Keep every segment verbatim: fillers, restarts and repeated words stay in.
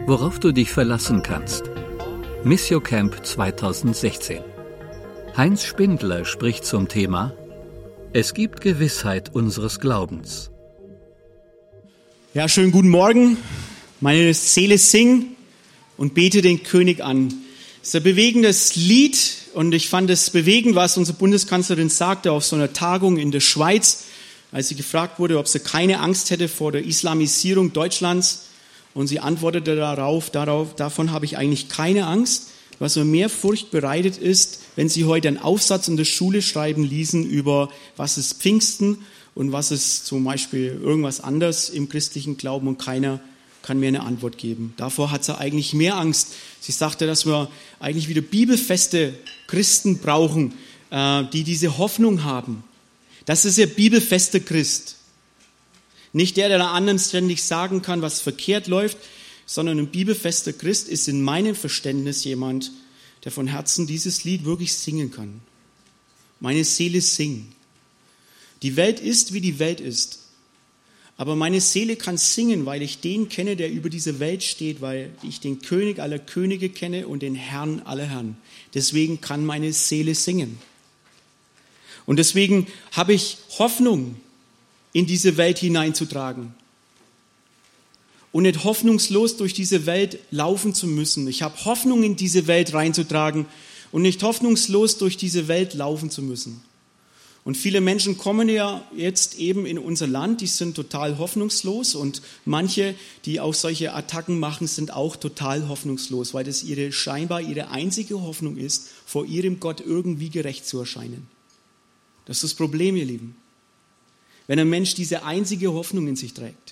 worauf du dich verlassen kannst. Missio Camp zweitausendsechzehn. Heinz Spindler spricht zum Thema: Es gibt Gewissheit unseres Glaubens. Ja, schönen guten Morgen. Meine Seele singt und bete den König an. Es ist ein bewegendes Lied und ich fand es bewegend, was unsere Bundeskanzlerin sagte auf so einer Tagung in der Schweiz, als sie gefragt wurde, ob sie keine Angst hätte vor der Islamisierung Deutschlands. Und sie antwortete darauf, darauf, davon habe ich eigentlich keine Angst. Was mir mehr Furcht bereitet ist, wenn Sie heute einen Aufsatz in der Schule schreiben ließen über, was ist Pfingsten und was ist zum Beispiel irgendwas anderes im christlichen Glauben und keiner kann mir eine Antwort geben. Davor hat sie eigentlich mehr Angst. Sie sagte, dass wir eigentlich wieder bibelfeste Christen brauchen, die diese Hoffnung haben. Das ist der bibelfeste Christ. Nicht der, der der anderen ständig sagen kann, was verkehrt läuft, sondern ein bibelfester Christ ist in meinem Verständnis jemand, der von Herzen dieses Lied wirklich singen kann. Meine Seele singt. Die Welt ist, wie die Welt ist. Aber meine Seele kann singen, weil ich den kenne, der über diese Welt steht, weil ich den König aller Könige kenne und den Herrn aller Herren. Deswegen kann meine Seele singen. Und deswegen habe ich Hoffnung, in diese Welt hineinzutragen. Und nicht hoffnungslos durch diese Welt laufen zu müssen. Ich habe Hoffnung, in diese Welt reinzutragen und nicht hoffnungslos durch diese Welt laufen zu müssen. Und viele Menschen kommen ja jetzt eben in unser Land, die sind total hoffnungslos und manche, die auch solche Attacken machen, sind auch total hoffnungslos, weil das ihre scheinbar ihre einzige Hoffnung ist, vor ihrem Gott irgendwie gerecht zu erscheinen. Das ist das Problem, ihr Lieben. Wenn ein Mensch diese einzige Hoffnung in sich trägt.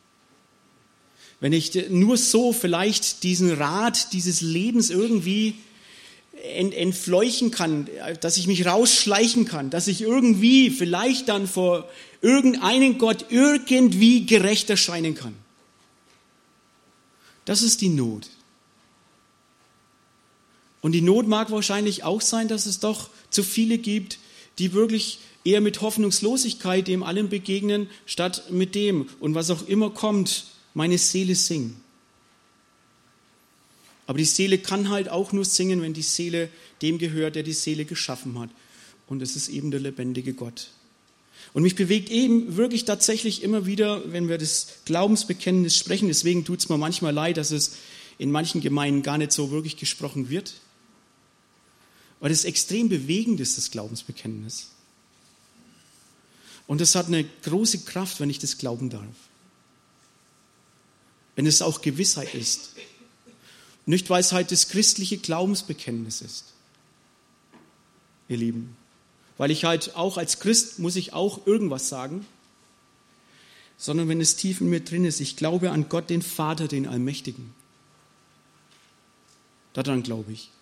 Wenn ich nur so vielleicht diesen Rad dieses Lebens irgendwie entfleuchen kann, dass ich mich rausschleichen kann, dass ich irgendwie vielleicht dann vor irgendeinen Gott irgendwie gerecht erscheinen kann. Das ist die Not. Und die Not mag wahrscheinlich auch sein, dass es doch zu viele gibt, die wirklich eher mit Hoffnungslosigkeit dem allem begegnen, statt mit dem. Und was auch immer kommt, meine Seele singt. Aber die Seele kann halt auch nur singen, wenn die Seele dem gehört, der die Seele geschaffen hat. Und es ist eben der lebendige Gott. Und mich bewegt eben wirklich tatsächlich immer wieder, wenn wir das Glaubensbekenntnis sprechen. Deswegen tut es mir manchmal leid, dass es in manchen Gemeinden gar nicht so wirklich gesprochen wird. Weil es extrem bewegend ist, das Glaubensbekenntnis. Und es hat eine große Kraft, wenn ich das glauben darf. Wenn es auch Gewissheit ist. Nicht, weil es halt das christliche Glaubensbekenntnis ist. Ihr Lieben. Weil ich halt auch als Christ muss ich auch irgendwas sagen. Sondern wenn es tief in mir drin ist, ich glaube an Gott, den Vater, den Allmächtigen. Daran glaube ich.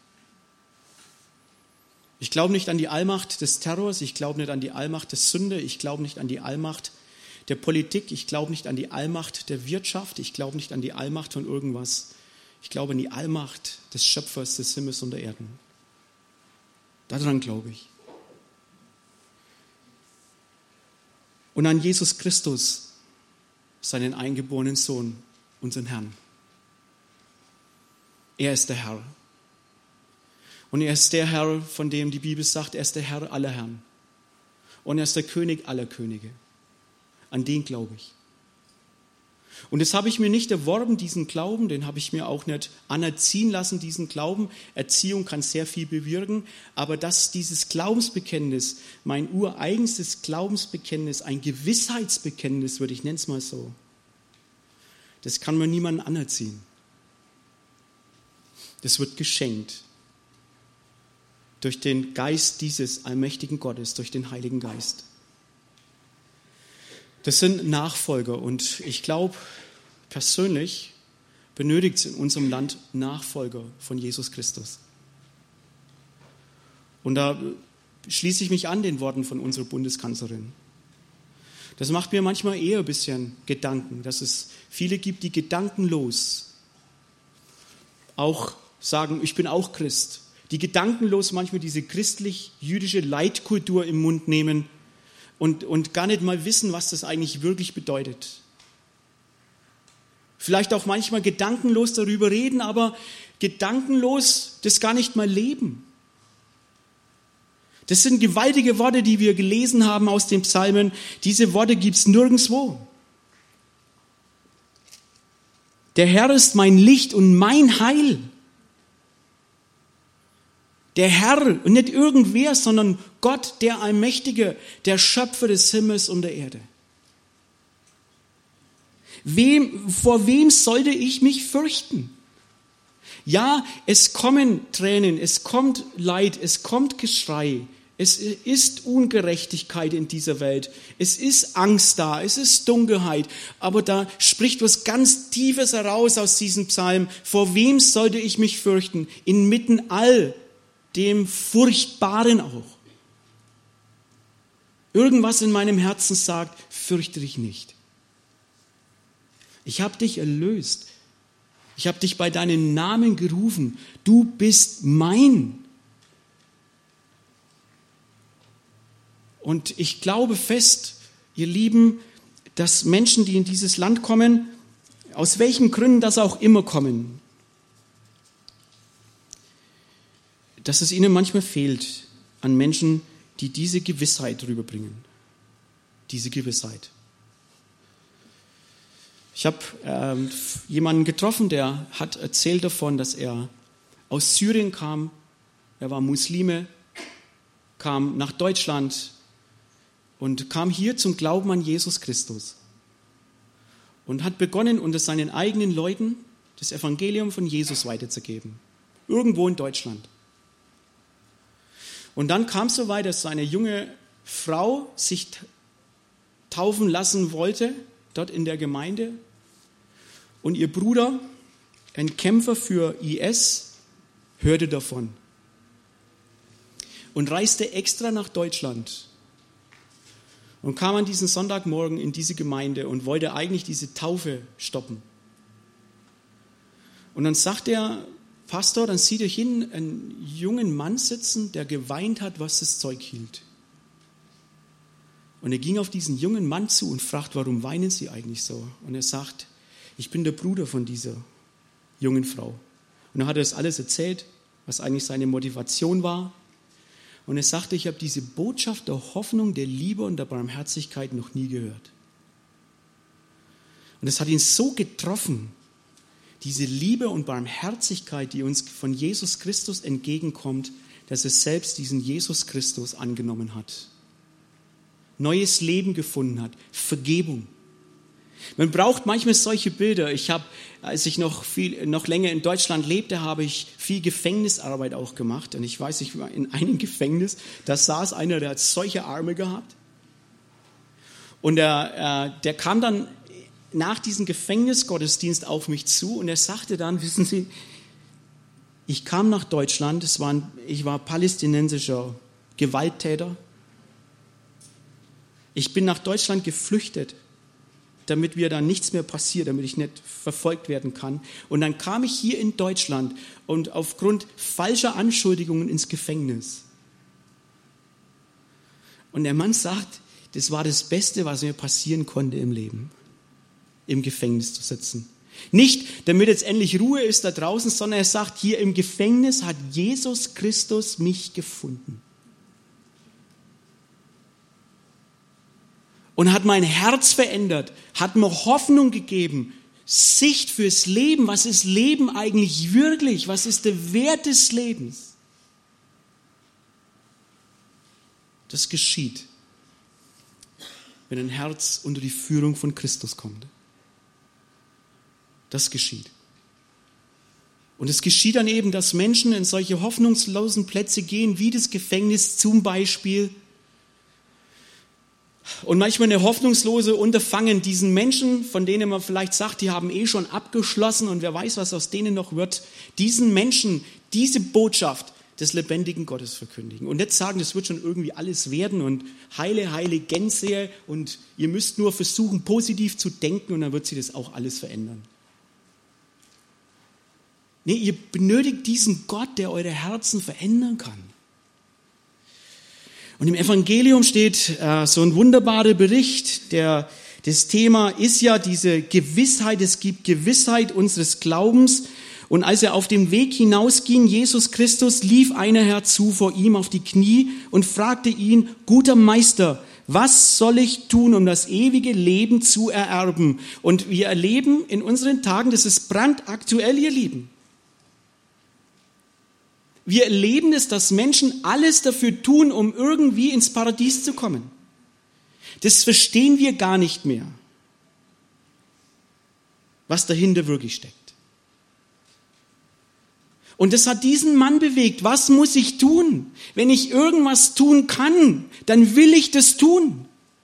Ich glaube nicht an die Allmacht des Terrors, ich glaube nicht an die Allmacht der Sünde, ich glaube nicht an die Allmacht der Politik, ich glaube nicht an die Allmacht der Wirtschaft, ich glaube nicht an die Allmacht von irgendwas. Ich glaube an die Allmacht des Schöpfers des Himmels und der Erden. Daran glaube ich. Und an Jesus Christus, seinen eingeborenen Sohn, unseren Herrn. Er ist der Herr. Und er ist der Herr, von dem die Bibel sagt, er ist der Herr aller Herren. Und er ist der König aller Könige. An den glaube ich. Und das habe ich mir nicht erworben, diesen Glauben, den habe ich mir auch nicht anerziehen lassen, diesen Glauben. Erziehung kann sehr viel bewirken, aber dass dieses Glaubensbekenntnis, mein ureigenstes Glaubensbekenntnis, ein Gewissheitsbekenntnis, würde ich nennen es mal so, das kann man niemandem anerziehen. Das wird geschenkt. Durch den Geist dieses allmächtigen Gottes, durch den Heiligen Geist. Das sind Nachfolger und ich glaube, persönlich benötigt es in unserem Land Nachfolger von Jesus Christus. Und da schließe ich mich an den Worten von unserer Bundeskanzlerin. Das macht mir manchmal eher ein bisschen Gedanken, dass es viele gibt, die gedankenlos auch sagen, ich bin auch Christ. Die gedankenlos manchmal diese christlich-jüdische Leitkultur im Mund nehmen und, und gar nicht mal wissen, was das eigentlich wirklich bedeutet. Vielleicht auch manchmal gedankenlos darüber reden, aber gedankenlos das gar nicht mal leben. Das sind gewaltige Worte, die wir gelesen haben aus den Psalmen. Diese Worte gibt es nirgendwo. Der Herr ist mein Licht und mein Heil. Der Herr und nicht irgendwer, sondern Gott, der Allmächtige, der Schöpfer des Himmels und der Erde. Wem, vor wem sollte ich mich fürchten? Ja, es kommen Tränen, es kommt Leid, es kommt Geschrei, es ist Ungerechtigkeit in dieser Welt, es ist Angst da, es ist Dunkelheit, aber da spricht was ganz Tiefes heraus aus diesem Psalm. Vor wem sollte ich mich fürchten? Inmitten all dem Furchtbaren auch. Irgendwas in meinem Herzen sagt, fürchte dich nicht. Ich habe dich erlöst. Ich habe dich bei deinem Namen gerufen. Du bist mein. Und ich glaube fest, ihr Lieben, dass Menschen, die in dieses Land kommen, aus welchen Gründen das auch immer kommen, dass es ihnen manchmal fehlt an Menschen, die diese Gewissheit rüberbringen. Diese Gewissheit. Ich habe ähm, jemanden getroffen, der hat erzählt davon, dass er aus Syrien kam. Er war Muslime, kam nach Deutschland und kam hier zum Glauben an Jesus Christus. Und hat begonnen, unter seinen eigenen Leuten das Evangelium von Jesus weiterzugeben. Irgendwo in Deutschland. Und dann kam es so weit, dass seine junge Frau sich taufen lassen wollte, dort in der Gemeinde. Und ihr Bruder, ein Kämpfer für I S, hörte davon. Und reiste extra nach Deutschland. Und kam an diesen Sonntagmorgen in diese Gemeinde und wollte eigentlich diese Taufe stoppen. Und dann sagt der Pastor, dann sieht er hin, einen jungen Mann sitzen, der geweint hat, was das Zeug hielt. Und er ging auf diesen jungen Mann zu und fragt, warum weinen Sie eigentlich so? Und er sagt, ich bin der Bruder von dieser jungen Frau. Und dann hat er das alles erzählt, was eigentlich seine Motivation war. Und er sagte, ich habe diese Botschaft der Hoffnung, der Liebe und der Barmherzigkeit noch nie gehört. Und es hat ihn so getroffen, diese Liebe und Barmherzigkeit, die uns von Jesus Christus entgegenkommt, dass er selbst diesen Jesus Christus angenommen hat. Neues Leben gefunden hat, Vergebung. Man braucht manchmal solche Bilder. Ich habe, als ich noch viel, noch länger in Deutschland lebte, habe ich viel Gefängnisarbeit auch gemacht. Und ich weiß, ich war in einem Gefängnis, da saß einer, der hat solche Arme gehabt. Und der, äh, der kam dann nach diesem Gefängnisgottesdienst auf mich zu und er sagte dann, wissen Sie, ich kam nach Deutschland, es war ein, ich war palästinensischer Gewalttäter. Ich bin nach Deutschland geflüchtet, damit mir da nichts mehr passiert, damit ich nicht verfolgt werden kann. Und dann kam ich hier in Deutschland und aufgrund falscher Anschuldigungen ins Gefängnis. Und der Mann sagt, das war das Beste, was mir passieren konnte im Leben, im Gefängnis zu sitzen. Nicht, damit jetzt endlich Ruhe ist da draußen, sondern er sagt, hier im Gefängnis hat Jesus Christus mich gefunden. Und hat mein Herz verändert, hat mir Hoffnung gegeben, Sicht fürs Leben. Was ist Leben eigentlich wirklich? Was ist der Wert des Lebens? Das geschieht, wenn ein Herz unter die Führung von Christus kommt. Das geschieht. Und es geschieht dann eben, dass Menschen in solche hoffnungslosen Plätze gehen, wie das Gefängnis zum Beispiel. Und manchmal eine hoffnungslose Unterfangen, diesen Menschen, von denen man vielleicht sagt, die haben eh schon abgeschlossen und wer weiß, was aus denen noch wird, diesen Menschen diese Botschaft des lebendigen Gottes verkündigen. Und nicht sagen, das wird schon irgendwie alles werden und heile, heile Gänse und ihr müsst nur versuchen, positiv zu denken und dann wird sich das auch alles verändern. Nee, ihr benötigt diesen Gott, der eure Herzen verändern kann. Und im Evangelium steht äh, so ein wunderbarer Bericht, der, Das Thema ist ja diese Gewissheit, es gibt Gewissheit unseres Glaubens. Und als er auf dem Weg hinausging, Jesus Christus, lief einer herzu vor ihm auf die Knie und fragte ihn, guter Meister, was soll ich tun, um das ewige Leben zu ererben? Und wir erleben in unseren Tagen, das ist brandaktuell, ihr Lieben. Wir erleben es, dass Menschen alles dafür tun, um irgendwie ins Paradies zu kommen. Das verstehen wir gar nicht mehr, was dahinter wirklich steckt. Und das hat diesen Mann bewegt. Was muss ich tun? Wenn ich irgendwas tun kann, dann will ich das tun.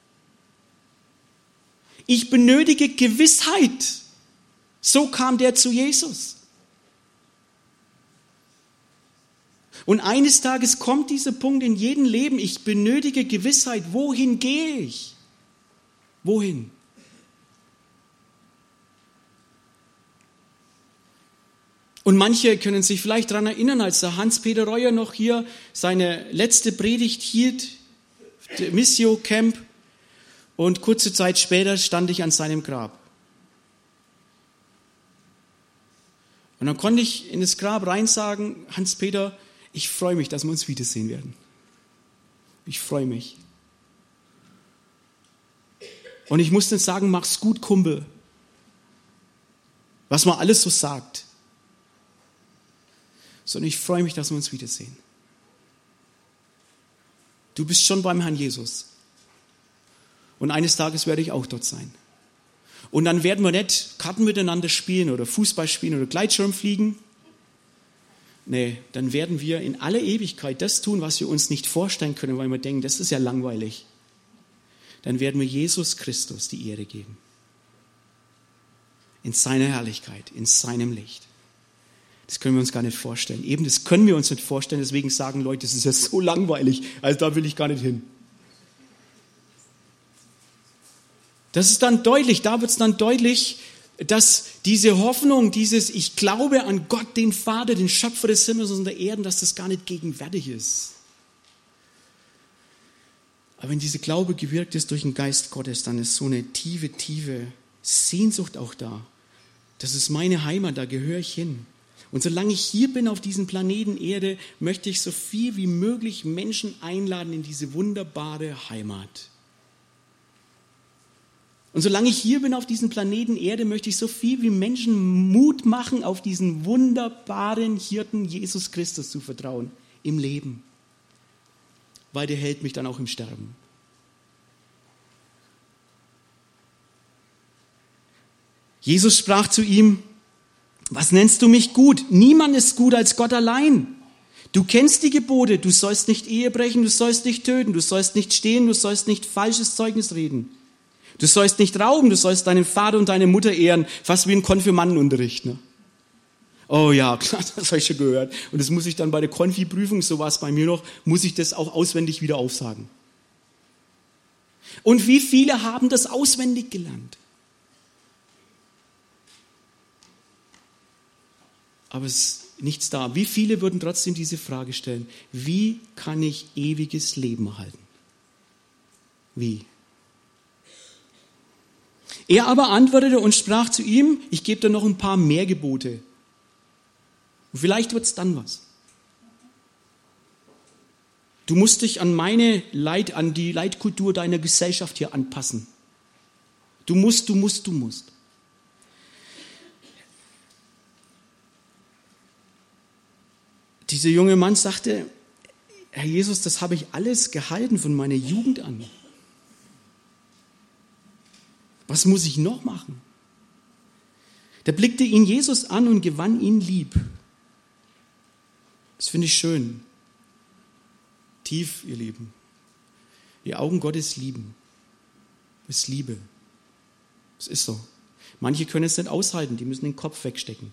Ich benötige Gewissheit. So kam der zu Jesus. Und eines Tages kommt dieser Punkt in jedem Leben. Ich benötige Gewissheit. Wohin gehe ich? Wohin? Und manche können sich vielleicht daran erinnern, als der Hans-Peter Reuer noch hier seine letzte Predigt hielt, der Missio Camp, und kurze Zeit später stand ich an seinem Grab. Und dann konnte ich in das Grab rein sagen, Hans-Peter, ich freue mich, dass wir uns wiedersehen werden. Ich freue mich. Und ich muss dann sagen, mach's gut, Kumpel. Was man alles so sagt. Sondern ich freue mich, dass wir uns wiedersehen. Du bist schon beim Herrn Jesus. Und eines Tages werde ich auch dort sein. Und dann werden wir nicht Karten miteinander spielen oder Fußball spielen oder Gleitschirm fliegen. Nee, dann werden wir in aller Ewigkeit das tun, was wir uns nicht vorstellen können, weil wir denken, das ist ja langweilig. Dann werden wir Jesus Christus die Ehre geben. In seiner Herrlichkeit, in seinem Licht. Das können wir uns gar nicht vorstellen. Eben, das können wir uns nicht vorstellen. Deswegen sagen Leute, das ist ja so langweilig. Also da will ich gar nicht hin. Das ist dann deutlich, da wird es dann deutlich, dass diese Hoffnung, dieses Ich glaube an Gott, den Vater, den Schöpfer des Himmels und der Erden, dass das gar nicht gegenwärtig ist. Aber wenn dieser Glaube gewirkt ist durch den Geist Gottes, dann ist so eine tiefe, tiefe Sehnsucht auch da. Das ist meine Heimat, da gehöre ich hin. Und solange ich hier bin auf diesem Planeten Erde, möchte ich so viel wie möglich Menschen einladen in diese wunderbare Heimat. Und solange ich hier bin auf diesem Planeten Erde, möchte ich so viel wie Menschen Mut machen, auf diesen wunderbaren Hirten Jesus Christus zu vertrauen im Leben. Weil der hält mich dann auch im Sterben. Jesus sprach zu ihm, was nennst du mich gut? Niemand ist gut als Gott allein. Du kennst die Gebote, du sollst nicht Ehe brechen, du sollst nicht töten, du sollst nicht stehlen, du sollst nicht falsches Zeugnis reden. Du sollst nicht rauben, du sollst deinen Vater und deine Mutter ehren, fast wie ein Konfirmandenunterricht. Ne? Oh ja, klar, das habe ich schon gehört. Und das muss ich dann bei der Konfi-Prüfung, so war es bei mir noch, muss ich das auch auswendig wieder aufsagen. Und wie viele haben das auswendig gelernt? Aber es ist nichts da. Wie viele würden trotzdem diese Frage stellen? Wie kann ich ewiges Leben erhalten? Wie? Er aber antwortete und sprach zu ihm, ich gebe dir noch ein paar mehr Gebote. Und vielleicht wird es dann was. Du musst dich an meine Leid, an die Leitkultur deiner Gesellschaft hier anpassen. Du musst, du musst, du musst. Dieser junge Mann sagte, Herr Jesus, das habe ich alles gehalten von meiner Jugend an. Was muss ich noch machen? Da blickte ihn Jesus an und gewann ihn lieb. Das finde ich schön. Tief, ihr Lieben. Die Augen Gottes lieben. Das ist Liebe. Das ist so. Manche können es nicht aushalten, die müssen den Kopf wegstecken.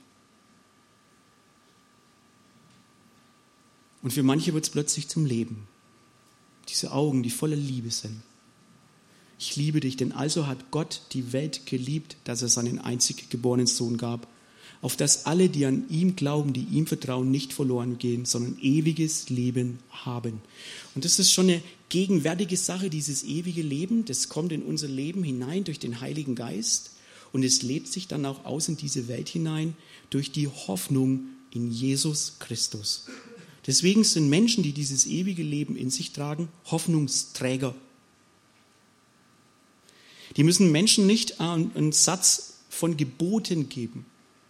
Und für manche wird es plötzlich zum Leben. Diese Augen, die voller Liebe sind. Ich liebe dich, denn also hat Gott die Welt geliebt, dass er seinen einzig geborenen Sohn gab, auf dass alle, die an ihm glauben, die ihm vertrauen, nicht verloren gehen, sondern ewiges Leben haben. Und das ist schon eine gegenwärtige Sache, dieses ewige Leben, das kommt in unser Leben hinein durch den Heiligen Geist und es lebt sich dann auch aus in diese Welt hinein durch die Hoffnung in Jesus Christus. Deswegen sind Menschen, die dieses ewige Leben in sich tragen, Hoffnungsträger. Die müssen Menschen nicht einen Satz von Geboten geben,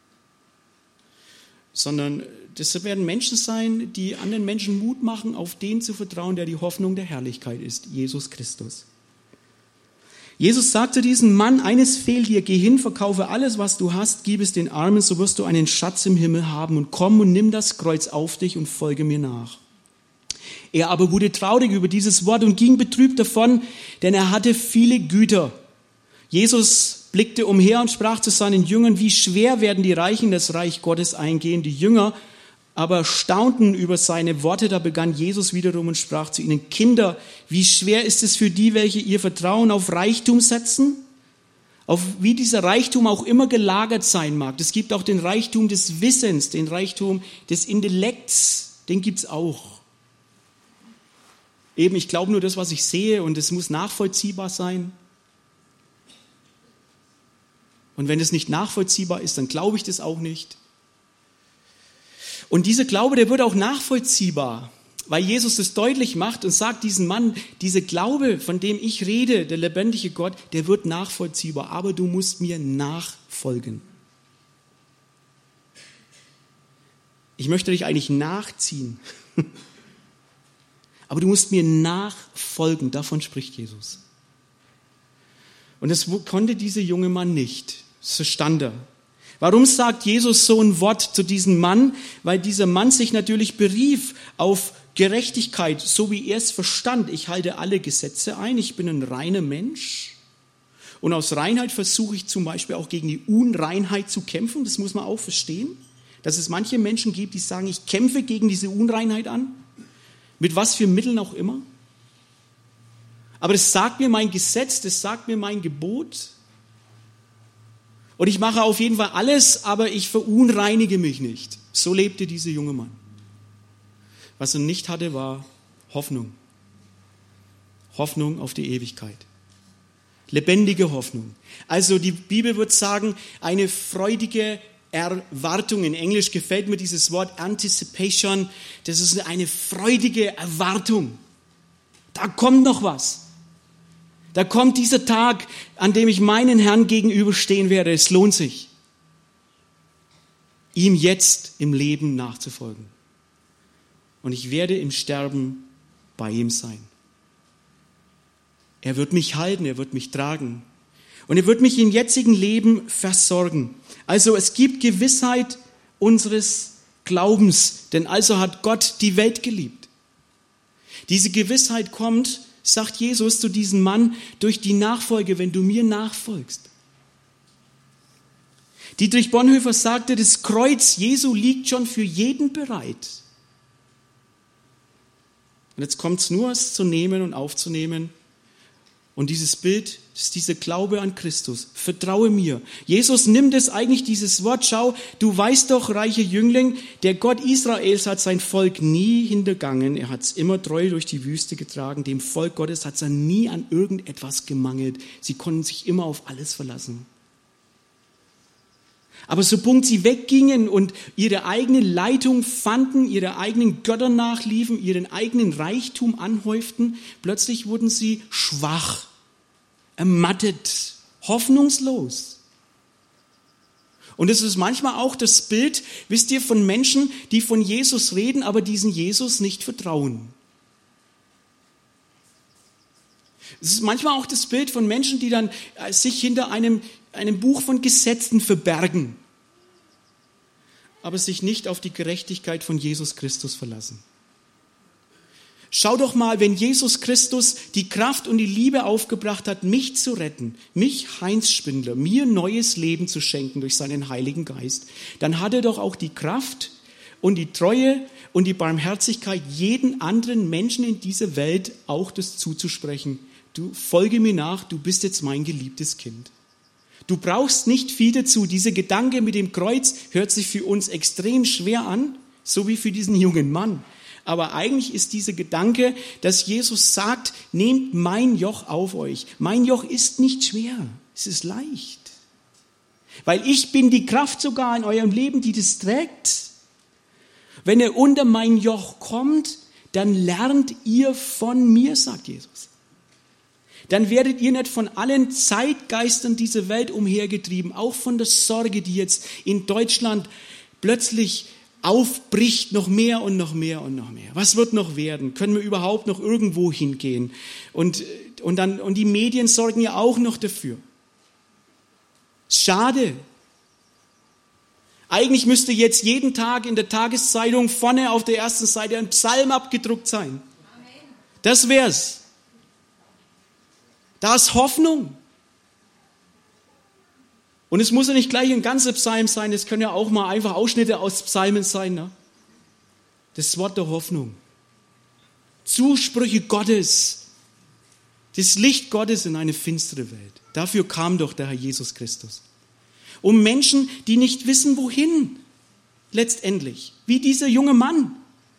sondern das werden Menschen sein, die anderen Menschen Mut machen, auf den zu vertrauen, der die Hoffnung der Herrlichkeit ist, Jesus Christus. Jesus sagt zu diesem Mann, eines fehlt dir, geh hin, verkaufe alles, was du hast, gib es den Armen, so wirst du einen Schatz im Himmel haben und komm und nimm das Kreuz auf dich und folge mir nach. Er aber wurde traurig über dieses Wort und ging betrübt davon, denn er hatte viele Güter. Jesus blickte umher und sprach zu seinen Jüngern, wie schwer werden die Reichen in das Reich Gottes eingehen. Die Jünger aber staunten über seine Worte. Da begann Jesus wiederum und sprach zu ihnen, Kinder, wie schwer ist es für die, welche ihr Vertrauen auf Reichtum setzen? Auf wie dieser Reichtum auch immer gelagert sein mag. Es gibt auch den Reichtum des Wissens, den Reichtum des Intellekts, den gibt's auch. Eben, ich glaube nur das, was ich sehe und es muss nachvollziehbar sein. Und wenn es nicht nachvollziehbar ist, dann glaube ich das auch nicht. Und dieser Glaube, der wird auch nachvollziehbar, weil Jesus das deutlich macht und sagt diesem Mann, dieser Glaube, von dem ich rede, der lebendige Gott, der wird nachvollziehbar, aber du musst mir nachfolgen. Ich möchte dich eigentlich nachziehen, aber du musst mir nachfolgen, davon spricht Jesus. Und das konnte dieser junge Mann nicht. Das verstand er. Warum sagt Jesus so ein Wort zu diesem Mann? Weil dieser Mann sich natürlich berief auf Gerechtigkeit, so wie er es verstand. Ich halte alle Gesetze ein, ich bin ein reiner Mensch. Und aus Reinheit versuche ich zum Beispiel auch gegen die Unreinheit zu kämpfen. Das muss man auch verstehen. Dass es manche Menschen gibt, die sagen, ich kämpfe gegen diese Unreinheit an. Mit was für Mitteln auch immer. Aber das sagt mir mein Gesetz, das sagt mir mein Gebot. Und ich mache auf jeden Fall alles, aber ich verunreinige mich nicht. So lebte dieser junge Mann. Was er nicht hatte, war Hoffnung. Hoffnung auf die Ewigkeit. Lebendige Hoffnung. Also die Bibel wird sagen, eine freudige Erwartung. In Englisch gefällt mir dieses Wort Anticipation. Das ist eine freudige Erwartung. Da kommt noch was. Da kommt dieser Tag, an dem ich meinen Herrn gegenüberstehen werde. Es lohnt sich, ihm jetzt im Leben nachzufolgen. Und ich werde im Sterben bei ihm sein. Er wird mich halten, er wird mich tragen. Und er wird mich im jetzigen Leben versorgen. Also es gibt Gewissheit unseres Glaubens, denn also hat Gott die Welt geliebt. Diese Gewissheit kommt, sagt Jesus zu diesem Mann, durch die Nachfolge, wenn du mir nachfolgst. Dietrich Bonhoeffer sagte, das Kreuz Jesu liegt schon für jeden bereit. Und jetzt kommt es nur, es zu nehmen und aufzunehmen. Und dieses Bild ist dieser Glaube an Christus. Vertraue mir. Jesus nimmt es eigentlich, dieses Wort, schau, du weißt doch, reicher Jüngling, der Gott Israels hat sein Volk nie hintergangen. Er hat es immer treu durch die Wüste getragen. Dem Volk Gottes hat es dann nie an irgendetwas gemangelt. Sie konnten sich immer auf alles verlassen. Aber sobald sie weggingen und ihre eigene Leitung fanden, ihre eigenen Götter nachliefen, ihren eigenen Reichtum anhäuften, plötzlich wurden sie schwach, ermattet, hoffnungslos. Und es ist manchmal auch das Bild, wisst ihr, von Menschen, die von Jesus reden, aber diesen Jesus nicht vertrauen. Es ist manchmal auch das Bild von Menschen, die dann sich hinter einem, einem Buch von Gesetzen verbergen, aber sich nicht auf die Gerechtigkeit von Jesus Christus verlassen. Schau doch mal, wenn Jesus Christus die Kraft und die Liebe aufgebracht hat, mich zu retten, mich, Heinz Spindler, mir neues Leben zu schenken durch seinen Heiligen Geist, dann hat er doch auch die Kraft und die Treue und die Barmherzigkeit, jeden anderen Menschen in dieser Welt auch das zuzusprechen. Du folge mir nach, du bist jetzt mein geliebtes Kind. Du brauchst nicht viel dazu. Dieser Gedanke mit dem Kreuz hört sich für uns extrem schwer an, so wie für diesen jungen Mann. Aber eigentlich ist dieser Gedanke, dass Jesus sagt, nehmt mein Joch auf euch. Mein Joch ist nicht schwer, es ist leicht. Weil ich bin die Kraft sogar in eurem Leben, die das trägt. Wenn ihr unter mein Joch kommt, dann lernt ihr von mir, sagt Jesus. Dann werdet ihr nicht von allen Zeitgeistern dieser Welt umhergetrieben, auch von der Sorge, die jetzt in Deutschland plötzlich aufbricht, noch mehr und noch mehr und noch mehr. Was wird noch werden? Können wir überhaupt noch irgendwo hingehen? Und, und, dann, und die Medien sorgen ja auch noch dafür. Schade. Eigentlich müsste jetzt jeden Tag in der Tageszeitung vorne auf der ersten Seite ein Psalm abgedruckt sein. Das wär's. Da ist Hoffnung. Und es muss ja nicht gleich ein ganzer Psalm sein, es können ja auch mal einfach Ausschnitte aus Psalmen sein. Ne? Das Wort der Hoffnung. Zusprüche Gottes. Das Licht Gottes in eine finstere Welt. Dafür kam doch der Herr Jesus Christus. Um Menschen, die nicht wissen, wohin, letztendlich, wie dieser junge Mann,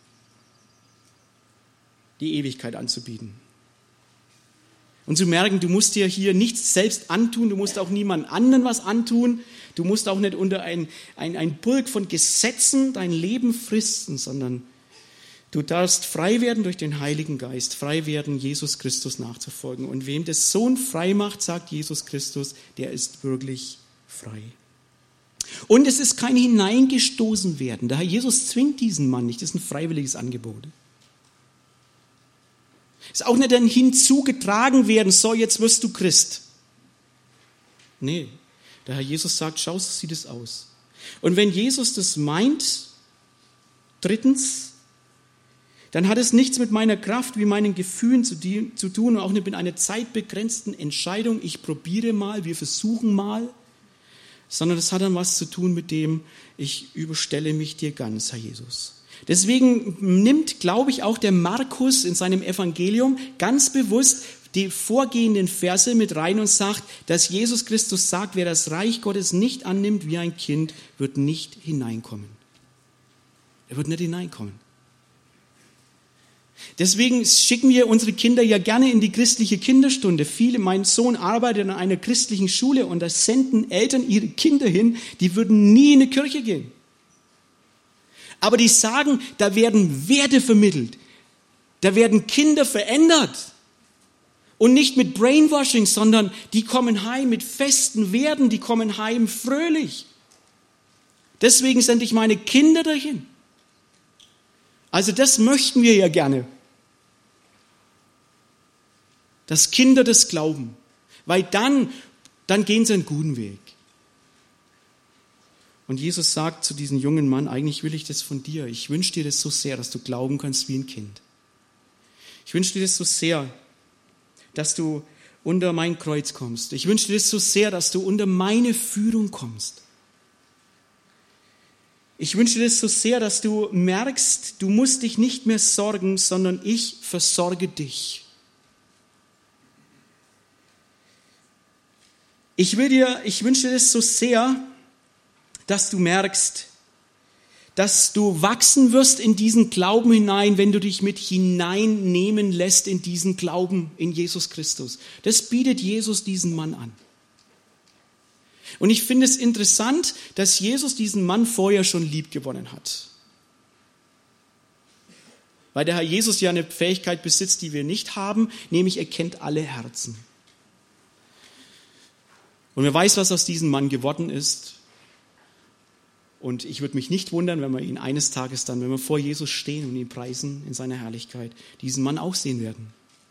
die Ewigkeit anzubieten. Und zu merken, du musst dir hier nichts selbst antun, du musst auch niemand anderen was antun, du musst auch nicht unter ein, ein, ein Burg von Gesetzen dein Leben fristen, sondern du darfst frei werden durch den Heiligen Geist, frei werden, Jesus Christus nachzufolgen. Und wem das Sohn frei macht, sagt Jesus Christus, der ist wirklich frei. Und es ist kein hineingestoßen werden. Der Herr Jesus zwingt diesen Mann nicht, das ist ein freiwilliges Angebot. Es ist auch nicht ein hinzugetragen werden, so jetzt wirst du Christ. Nee, der Herr Jesus sagt, schau, so sieht es aus. Und wenn Jesus das meint, drittens, dann hat es nichts mit meiner Kraft wie meinen Gefühlen zu, die, zu tun und auch nicht mit einer zeitbegrenzten Entscheidung, ich probiere mal, wir versuchen mal, sondern das hat dann was zu tun mit dem, ich überstelle mich dir ganz, Herr Jesus. Deswegen nimmt, glaube ich, auch der Markus in seinem Evangelium ganz bewusst die vorgehenden Verse mit rein und sagt, dass Jesus Christus sagt, wer das Reich Gottes nicht annimmt wie ein Kind, wird nicht hineinkommen. Er wird nicht hineinkommen. Deswegen schicken wir unsere Kinder ja gerne in die christliche Kinderstunde. Viele, mein Sohn arbeitet an einer christlichen Schule und da senden Eltern ihre Kinder hin, die würden nie in die Kirche gehen. Aber die sagen, da werden Werte vermittelt. Da werden Kinder verändert. Und nicht mit Brainwashing, sondern die kommen heim mit festen Werten, die kommen heim fröhlich. Deswegen sende ich meine Kinder dahin. Also das möchten wir ja gerne. Dass Kinder das glauben. Weil dann, dann gehen sie einen guten Weg. Und Jesus sagt zu diesem jungen Mann, eigentlich will ich das von dir. Ich wünsche dir das so sehr, dass du glauben kannst wie ein Kind. Ich wünsche dir das so sehr, dass du unter mein Kreuz kommst. Ich wünsche dir das so sehr, dass du unter meine Führung kommst. Ich wünsche dir das so sehr, dass du merkst, du musst dich nicht mehr sorgen, sondern ich versorge dich. Ich will dir, ich wünsche dir das so sehr, dass du merkst, dass du wachsen wirst in diesen Glauben hinein, wenn du dich mit hineinnehmen lässt in diesen Glauben in Jesus Christus. Das bietet Jesus diesen Mann an. Und ich finde es interessant, dass Jesus diesen Mann vorher schon lieb gewonnen hat. Weil der Herr Jesus ja eine Fähigkeit besitzt, die wir nicht haben, nämlich er kennt alle Herzen. Und wer weiß, was aus diesem Mann geworden ist. Und ich würde mich nicht wundern, wenn wir ihn eines Tages dann, wenn wir vor Jesus stehen und ihn preisen in seiner Herrlichkeit, diesen Mann auch sehen werden.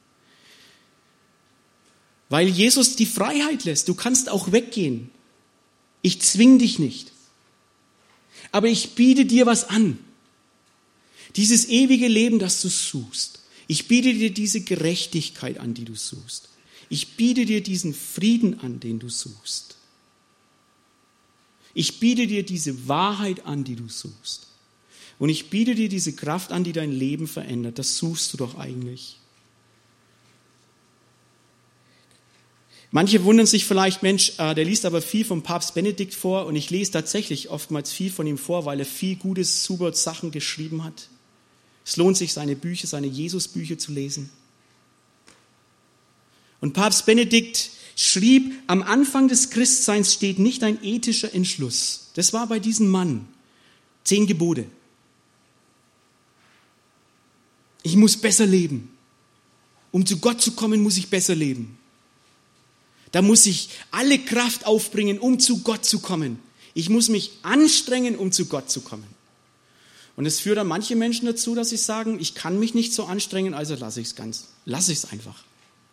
Weil Jesus die Freiheit lässt. Du kannst auch weggehen. Ich zwinge dich nicht. Aber ich biete dir was an. Dieses ewige Leben, das du suchst. Ich biete dir diese Gerechtigkeit an, die du suchst. Ich biete dir diesen Frieden an, den du suchst. Ich biete dir diese Wahrheit an, die du suchst. Und ich biete dir diese Kraft an, die dein Leben verändert. Das suchst du doch eigentlich. Manche wundern sich vielleicht, Mensch, äh, der liest aber viel vom Papst Benedikt vor und ich lese tatsächlich oftmals viel von ihm vor, weil er viel Gutes, super Sachen geschrieben hat. Es lohnt sich, seine Bücher, seine Jesus-Bücher zu lesen. Und Papst Benedikt schrieb, am Anfang des Christseins steht nicht ein ethischer Entschluss. Das war bei diesem Mann. Zehn Gebote. Ich muss besser leben. Um zu Gott zu kommen, muss ich besser leben. Da muss ich alle Kraft aufbringen, um zu Gott zu kommen. Ich muss mich anstrengen, um zu Gott zu kommen. Und es führt dann manche Menschen dazu, dass sie sagen, ich kann mich nicht so anstrengen, also lasse ich es ganz. Lasse ich es einfach.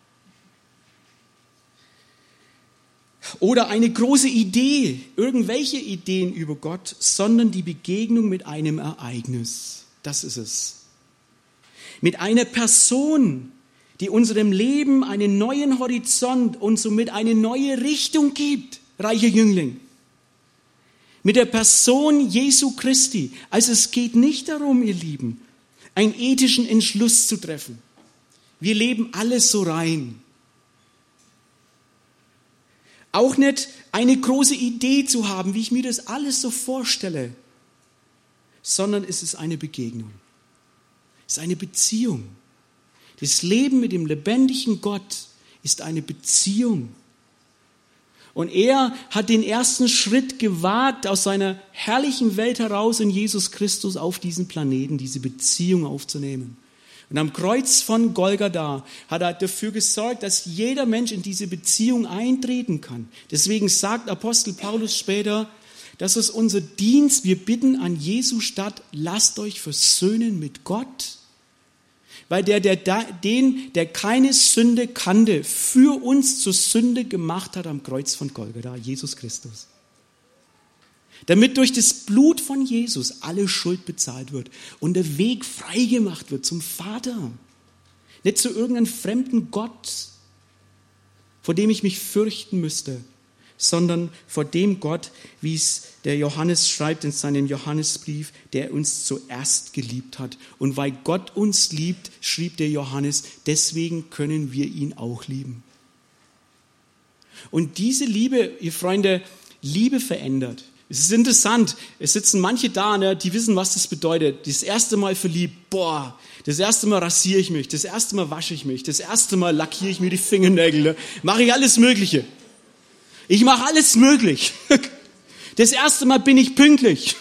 Oder eine große Idee, irgendwelche Ideen über Gott, sondern die Begegnung mit einem Ereignis. Das ist es. Mit einer Person, die unserem Leben einen neuen Horizont und somit eine neue Richtung gibt, reicher Jüngling. Mit der Person Jesu Christi. Also es geht nicht darum, ihr Lieben, einen ethischen Entschluss zu treffen. Wir leben alles so rein. Auch nicht eine große Idee zu haben, wie ich mir das alles so vorstelle, sondern es ist eine Begegnung. Es ist eine Beziehung. Das Leben mit dem lebendigen Gott ist eine Beziehung. Und er hat den ersten Schritt gewagt, aus seiner herrlichen Welt heraus in Jesus Christus auf diesen Planeten, diese Beziehung aufzunehmen. Und am Kreuz von Golgatha hat er dafür gesorgt, dass jeder Mensch in diese Beziehung eintreten kann. Deswegen sagt Apostel Paulus später, das ist unser Dienst. Wir bitten an Jesu statt, lasst euch versöhnen mit Gott. Weil der, der, den, der keine Sünde kannte, für uns zur Sünde gemacht hat am Kreuz von Golgatha, Jesus Christus. Damit durch das Blut von Jesus alle Schuld bezahlt wird und der Weg frei gemacht wird zum Vater. Nicht zu irgendeinem fremden Gott, vor dem ich mich fürchten müsste, sondern vor dem Gott, wie es der Johannes schreibt in seinem Johannesbrief, der uns zuerst geliebt hat. Und weil Gott uns liebt, schrieb der Johannes, deswegen können wir ihn auch lieben. Und diese Liebe, ihr Freunde, Liebe verändert. Es ist interessant, es sitzen manche da, ne, die wissen, was das bedeutet. Das erste Mal verliebt, boah, das erste Mal rasiere ich mich, das erste Mal wasche ich mich, das erste Mal lackiere ich mir die Fingernägel, ne, mache ich alles Mögliche. Ich mache alles möglich. Das erste Mal bin ich pünktlich.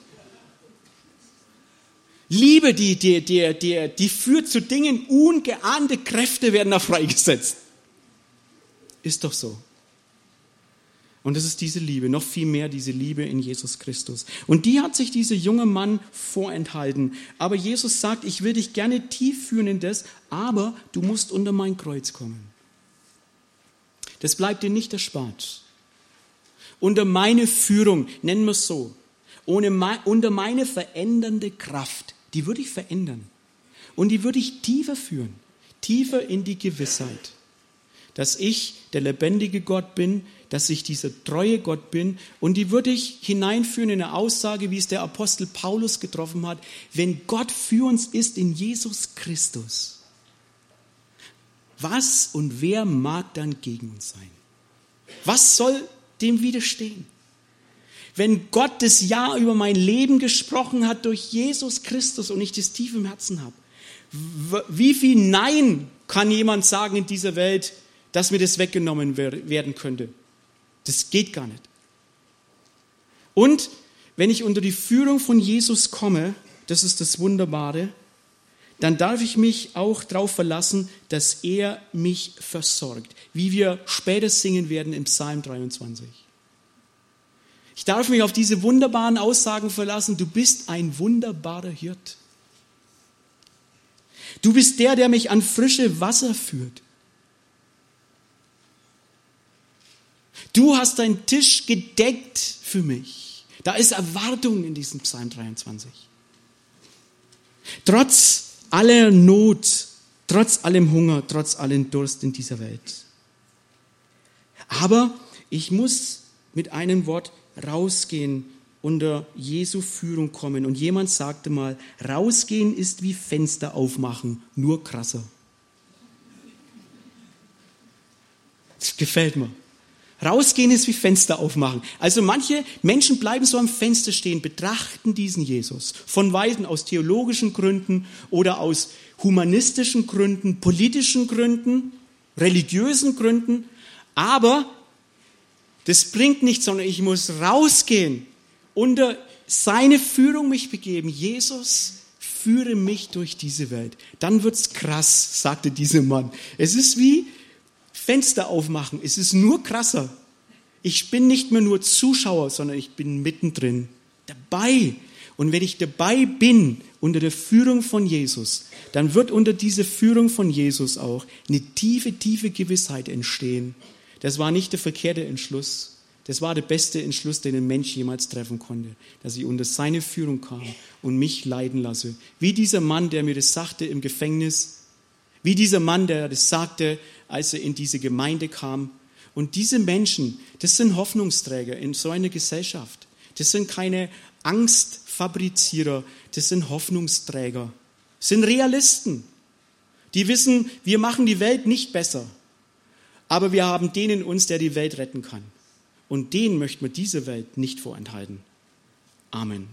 Liebe, die, die, die, die, die führt zu Dingen, ungeahnte Kräfte werden da freigesetzt. Ist doch so. Und das ist diese Liebe, noch viel mehr diese Liebe in Jesus Christus. Und die hat sich dieser junge Mann vorenthalten. Aber Jesus sagt, ich will dich gerne tief führen in das, aber du musst unter mein Kreuz kommen. Das bleibt dir nicht erspart. Unter meine Führung, nennen wir es so, ohne me- unter meine verändernde Kraft, die würde ich verändern. Und die würde ich tiefer führen, tiefer in die Gewissheit, dass ich der lebendige Gott bin, dass ich dieser treue Gott bin. Und die würde ich hineinführen in eine Aussage, wie es der Apostel Paulus getroffen hat, wenn Gott für uns ist in Jesus Christus, was und wer mag dann gegen uns sein? Was soll dem widerstehen? Wenn Gott das Ja über mein Leben gesprochen hat durch Jesus Christus und ich das tief im Herzen habe, wie viel Nein kann jemand sagen in dieser Welt, dass mir das weggenommen werden könnte? Das geht gar nicht. Und wenn ich unter die Führung von Jesus komme, das ist das Wunderbare, dann darf ich mich auch darauf verlassen, dass er mich versorgt. Wie wir später singen werden im Psalm dreiundzwanzig. Ich darf mich auf diese wunderbaren Aussagen verlassen. Du bist ein wunderbarer Hirt. Du bist der, der mich an frische Wasser führt. Du hast deinen Tisch gedeckt für mich. Da ist Erwartung in diesem Psalm dreiundzwanzig. Trotz aller Not, trotz allem Hunger, trotz allem Durst in dieser Welt. Aber ich muss mit einem Wort rausgehen, unter Jesu Führung kommen. Und jemand sagte mal, rausgehen ist wie Fenster aufmachen, nur krasser. Das gefällt mir. Rausgehen ist wie Fenster aufmachen. Also manche Menschen bleiben so am Fenster stehen, betrachten diesen Jesus. Von Weitem aus theologischen Gründen oder aus humanistischen Gründen, politischen Gründen, religiösen Gründen. Aber das bringt nichts, sondern ich muss rausgehen, unter seine Führung mich begeben. Jesus, führe mich durch diese Welt. Dann wird's krass, sagte dieser Mann. Es ist wie Fenster aufmachen. Es ist nur krasser. Ich bin nicht mehr nur Zuschauer, sondern ich bin mittendrin, dabei. Und wenn ich dabei bin, unter der Führung von Jesus, dann wird unter dieser Führung von Jesus auch eine tiefe, tiefe Gewissheit entstehen. Das war nicht der verkehrte Entschluss. Das war der beste Entschluss, den ein Mensch jemals treffen konnte, dass ich unter seine Führung kam und mich leiden lasse. Wie dieser Mann, der mir das sagte im Gefängnis, wie dieser Mann, der das sagte, als er in diese Gemeinde kam. Und diese Menschen, das sind Hoffnungsträger in so einer Gesellschaft. Das sind keine Angstfabrizierer, das sind Hoffnungsträger. Das sind Realisten. Die wissen, wir machen die Welt nicht besser, aber wir haben den in uns, der die Welt retten kann. Und den möchten wir diese Welt nicht vorenthalten. Amen.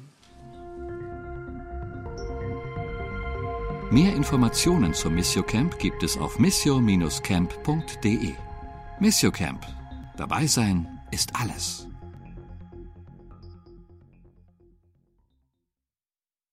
Mehr Informationen zum Missio Camp gibt es auf missio Bindestrich camp punkt de. Missio Camp. Dabei sein ist alles.